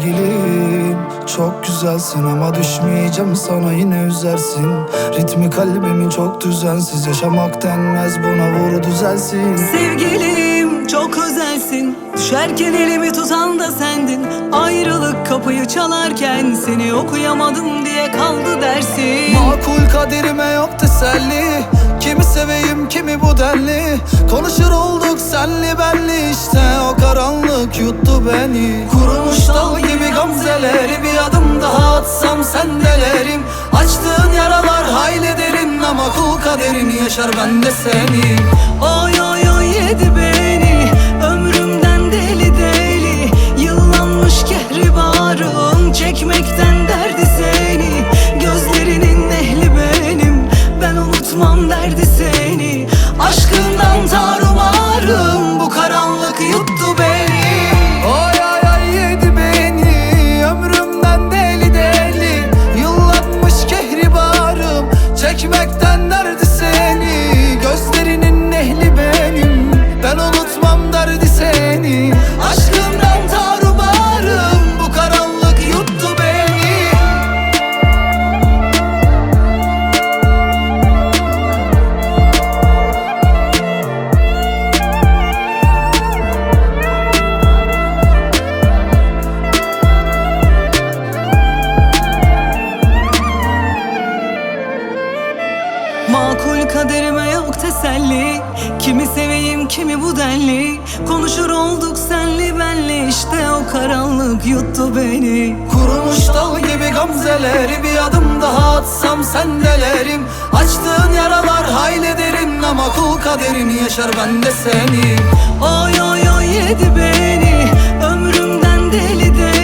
Sevgilim çok güzelsin ama düşmeyeceğim sana, yine üzersin. Ritmi kalbimin çok düzensiz, yaşamak denmez buna, vur düzelsin. Sevgilim çok özelsin, düşerken elimi tutan da sendin. Ayrılık kapıyı çalarken seni okuyamadım diye kaldı dersin. Makul kaderime yok teselli, kimi seveyim kimi bu denli. Konuşur olduk senli benli, işte o karanlık yuttu beni. Kurumuş dal gibi gamzeleri, bir adım daha atsam sendelerim. Açtığın yaralar hayli derin ama kul kaderini yaşar ben de seni. Oy oy oy yedi beni, ömrümden deli deli. Yıllanmış kehribarım, çekmekten derdi seni. Gözlerinin ehli benim, ben unutmam derdi seni. Aşkından tarumarım, bu karanlık yuttu beni. Oy oy oy yedi beni, ömrümden deli deli. Yıllanmış kehribarım, çekmekten derdi seni. Gözlerinin ehli benim, ben unutmam derdi seni. Aşkımdan tarumarım, bu karanlık yuttu beni. Makul kaderime yok teselli, kimi seveyim kimi bu denli. Konuşur olduk senli benli, işte o karanlık yuttu beni. Kurumuş dal gibi gamzeleri, bir adım daha atsam sendelerim. Açtığın yaralar hayli derin ama kul kaderini yaşar ben de seni. Oy oy oy yedi beni, ömrümden deli deli.